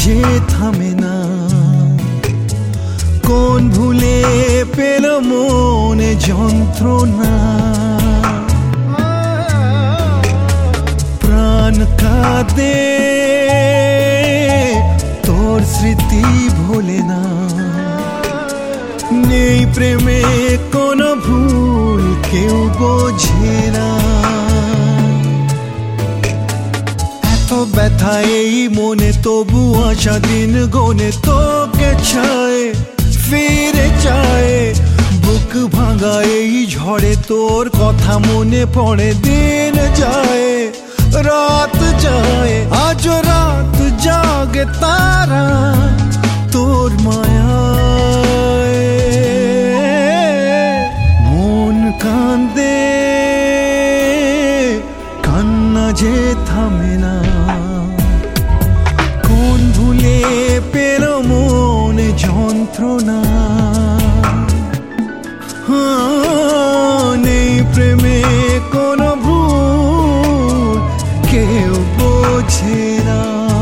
যে থামে না, কোন ভুলে পেল মনে যন্ত্রণা। প্রাণ কাঁদে তোর স্মৃতি ভোলে না, নেই প্রেমে কোনো ভুল কেউ বোঝে না। এত ব্যথা এই মনে, তবু আশা দিন গনে তোকে চায়, ফিরে চায়। বুক ভাঙা এই ঝড়ে তোর কথা মনে পড়ে, দিন যায় রাত যায়, আজ রাত জাগে তারা তোর মায়ায়। মন কাঁদে কান্না যে থামে না, কোন ভুলে পেল মনে যন্ত্রণা। নেই প্রেমে কোনো ভুল কেউ বোঝে না।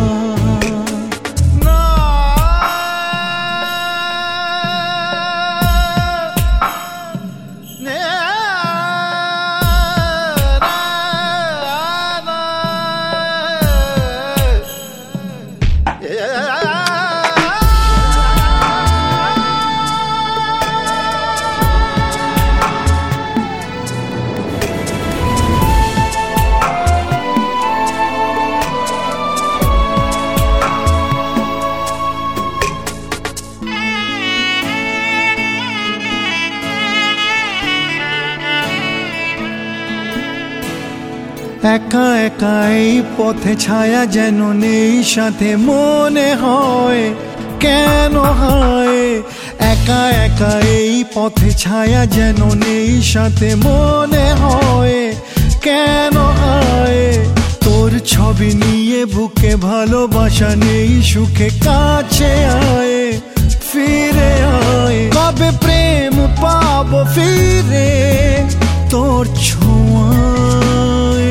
একা একা এই পথে ছায়া যেন নেই সাথে, মনে হয় কেন হয়। একা একা এই পথে ছায়া যেন নেই সাথে, মনে হয় কেন হয়। তোর ছবি নিয়ে বুকে ভালোবাসা নেই, সুখে কাছে আয়, ফিরে আয়। কবে প্রেম পাবো ফিরে তোর ছোঁয়ায়।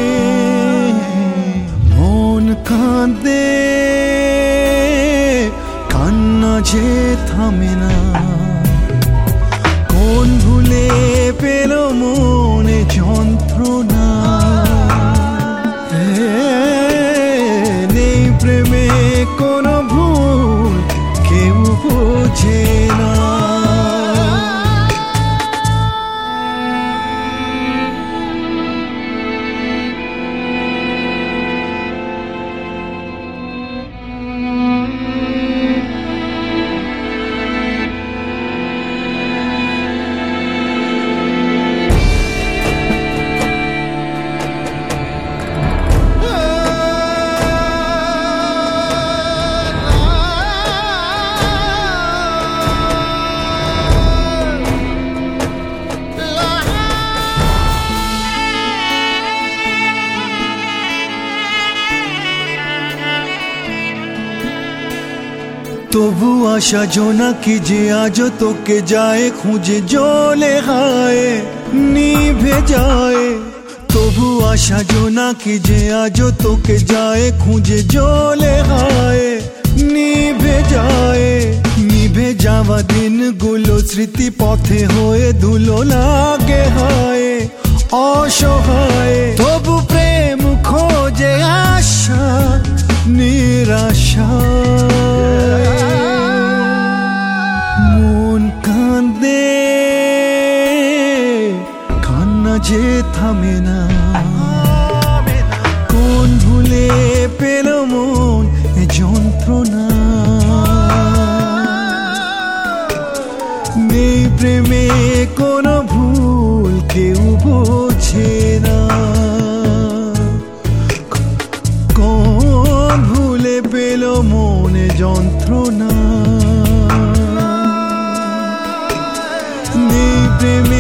মন কাঁদে কান্না যে থামে না, কোন ভুলে পেল মনে যন্ত্রণা। নেই প্রেমে কোনো ভুল কেউ বোঝে না। তবু আশা জোনাকি যে আজ তোকে যায় খুঁজে, জ্বলে হায় নিভে যায়। তবু আশা জোনাকি যে আজ তোকে যায় খুঁজে, জ্বলে হায় নিভে যায়। নিভে যাওয়া দিনগুলো স্মৃতি পথে হয়ে ধুলো লাগে হায় অসহায়। তবু প্রেম খোঁজে আশা নিরাশা। মন কাঁদে কান্না যে থামে না, কোন ভুলে পেল মন যন্ত্রণা। নেই প্রেমে কোনো ভুল কেউ বোঝে না, কোন ভুলে পেল মনে যন্ত্রণা। নেই প্রেমে